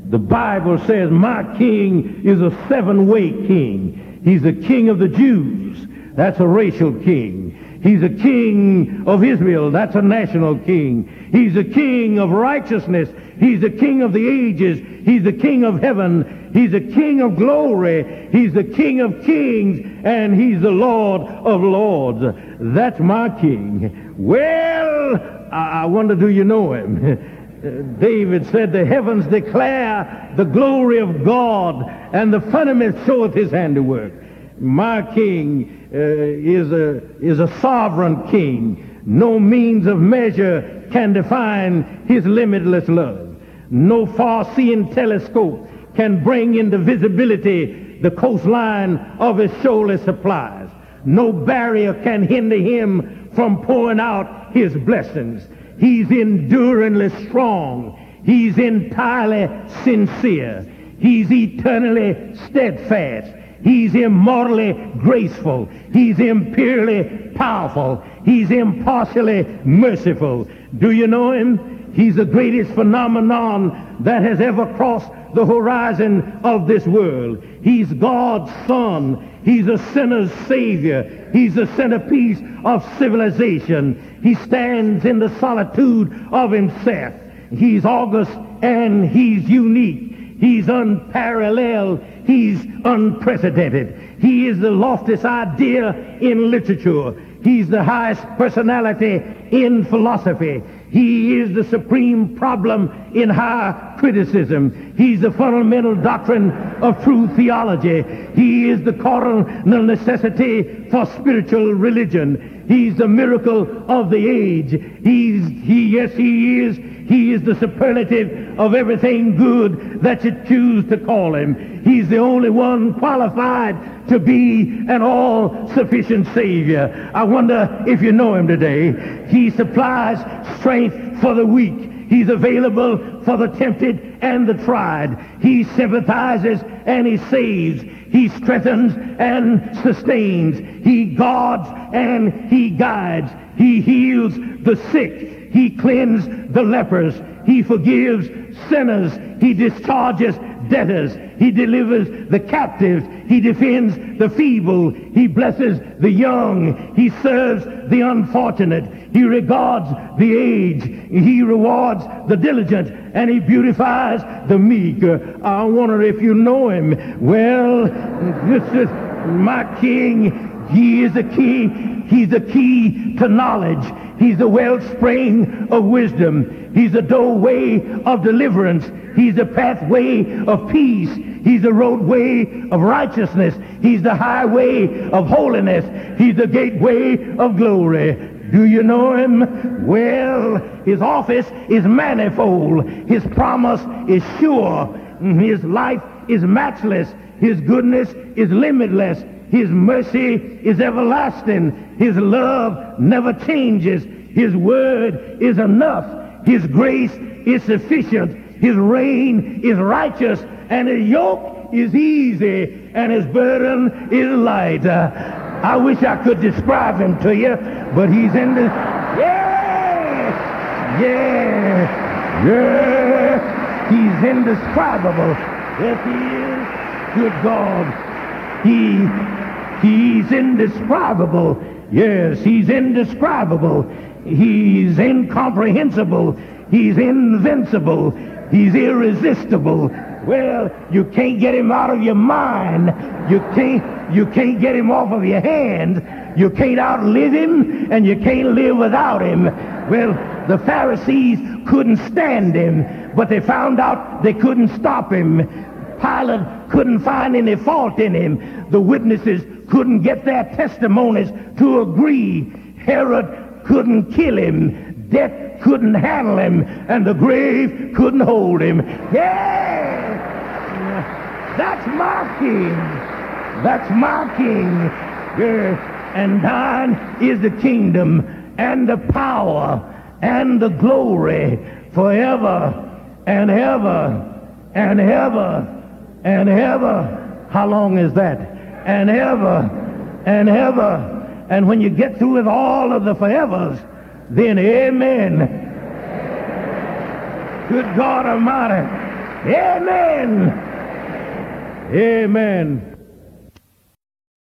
The Bible says my king is a seven-way king. He's the king of the Jews. That's a racial king. He's a king of Israel. That's a national king. He's the king of righteousness. He's the king of the ages. He's the king of heaven. He's the king of glory. He's the king of kings. And he's the Lord of lords. That's my king. Well, I wonder, do you know him? David said, the heavens declare the glory of God, and the firmament showeth his handiwork. My king is a sovereign king. No means of measure can define his limitless love. No far-seeing telescope can bring into visibility the coastline of his shoaless supplies. No barrier can hinder him from pouring out his blessings. He's enduringly strong. He's entirely sincere. He's eternally steadfast. He's immortally graceful. He's imperially powerful. He's impartially merciful. Do you know him? He's the greatest phenomenon that has ever crossed the horizon of this world. He's God's Son. He's a sinner's Savior. He's the centerpiece of civilization. He stands in the solitude of himself. He's august and he's unique. He's unparalleled. He's unprecedented. He is the loftiest idea in literature. He's the highest personality in philosophy. He is the supreme problem in high criticism. He's the fundamental doctrine of true theology. He is the cardinal necessity for spiritual religion. He's the miracle of the age. He is the superlative of everything good that you choose to call him. He's the only one qualified to be an all-sufficient Savior. I wonder if you know him today. He supplies strength for the weak. He's available for the tempted and the tried. He sympathizes and he saves. He strengthens and sustains. He guards and he guides. He heals the sick. He cleanses the lepers. He forgives sinners. He discharges debtors. He delivers the captives. He defends the feeble. He blesses the young. He serves the unfortunate. He regards the aged. He rewards the diligent. And he beautifies the meek. I wonder if you know him. Well, this is my king. He is the key. He's the key to knowledge. He's the wellspring of wisdom. He's the doorway of deliverance. He's the pathway of peace. He's the roadway of righteousness. He's the highway of holiness. He's the gateway of glory. Do you know him? Well, his office is manifold. His promise is sure. His life is matchless. His goodness is limitless. His mercy is everlasting. His love never changes. His word is enough. His grace is sufficient. His reign is righteous. And his yoke is easy. And his burden is light. I wish I could describe him to you, but he's in the... Yeah! He's indescribable. Yes, he is. Good God. He's indescribable. Yes, he's indescribable. He's incomprehensible. He's invincible. He's irresistible. Well, you can't get him out of your mind. You can't get him off of your hand. You can't outlive him, and you can't live without him. Well, the Pharisees couldn't stand him, but they found out they couldn't stop him. Pilate couldn't find any fault in him. The witnesses couldn't get their testimonies to agree. Herod couldn't kill him. Death couldn't handle him. And the grave couldn't hold him. Yeah! That's my king. That's my king. Yeah. And thine is the kingdom and the power and the glory forever and ever and ever and ever. How long is that? And ever and ever. And when you get through with all of the forevers, then amen. Good God Almighty. Amen. Amen.